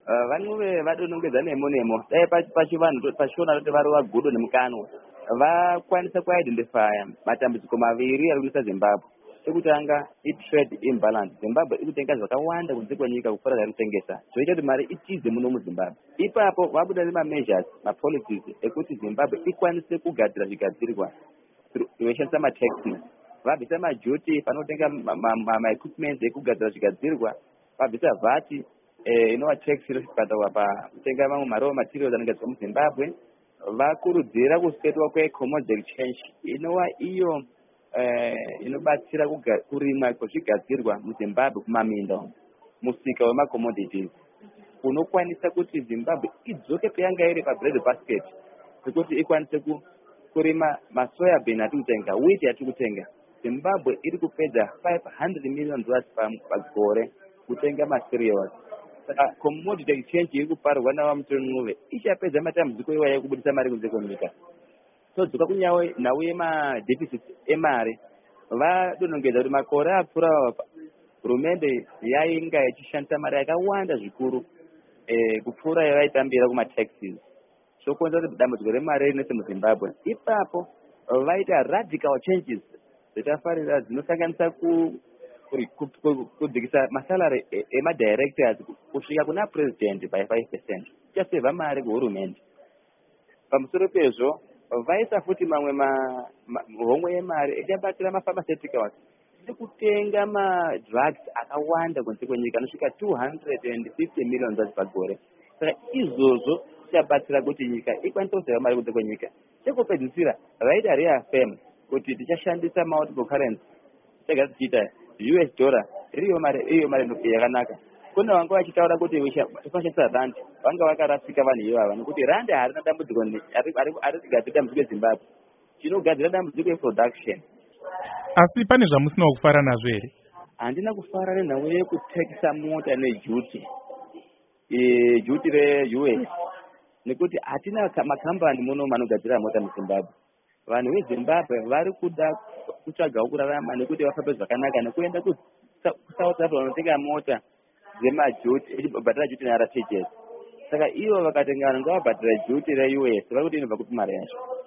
vanove vadonongedza nemo dai pachivanhu pachiona kuti vari vagudo nemukanwa vakwanisa kuidentifya matambudziko maviri ari kuisa Zimbabwe. Ekutanga itrade imbalance. Zimbabwe iri kutenga zvakawanda kunze kwenyika kupfuura zvairi kutengesa, zvoita kuti mari itize muno muZimbabwe. Ipapo vabuda nemameasures mapolicies ekuti Zimbabwe ikwanise kugadzira zvigadzirwa veishandisa mataxes. Vabvisa majuti panotenga maequipment ekugadzira zvigadzirwa, vabvisa VAT inova tax inobhadharwa pakutenga mamwe maraw materials anogadzirwa muZimbabwe. Vakurudzira kusetwa kwecommodity exchange inova iyo inobatsira kurimwa kwezvigadzirwa muZimbabwe kumaminda, musika wemacommodities unokwanisa kuti Zimbabwe idzoke payanga iri pabread basket, kuti ikwanise kurima masoya bean atiri kutenga, wheat atiri kutenga. Zimbabwe iri kupedza $500 million pagore kutenga macereals. Saka commodity exchange iri kuparwa navamuton'ove ichapedza matambudziko iwaya ekubudisa mari kunze kwenyika. Todzoka kunyawu yemadeficit emari, vadonongedza kuti makore apfuura hurumende yainga ichishandisa mari yakawanda zvikuru kupfuura yavaitambira kumataxes, zvokonzera kuti dambudziko remari rinese muZimbabwe. Ipapo vaita radical changes dzatafarira dzinosanganisa kudzikisa masalary emadirectors kusvika kuna president by 5%, ichasevha mari kuhurumende. Pamusoro pezvo vaisa futi mamwe homwe yemari ichabatsira mapharmaceuticals nekutenga madrugs akawanda kunze kwenyika anosvika $250 million pagore. Saka izvozvo zvichabatsira kuti nyika ikwanise kuseva mari kunze kwenyika. Chekupedzisira vaita reaffirm kuti tichashandisa multiple currency, tichagara tichiita US dollar iriyo mari yakanaka. Kuna vanga vachitaura kuti tinoshandisa rand, vanga vakarasika vanhu ivava nekuti rand harina dambudziko ari kugadzira dambudziko eZimbabwe, chinogadzira dambudziko eproduction. Asi pane zvamusina kufara nazvo here? Handina kufara nenhau yekutekisa mota nejuti reUS, nekuti hatina makambani muno anogadzira mota muZimbabwe. Vanhu veZimbabwe vari kuda kutsvagawo kurarama nekuti vafambe zvakanaka nekuenda kuSouth Africa vanotenga mota dzemajuti echibhadhara juti neRTGS. Saka ivo vakatenga vanhu ngavabhadhara juti reUS, vari kuti inobva kupi mari yacho.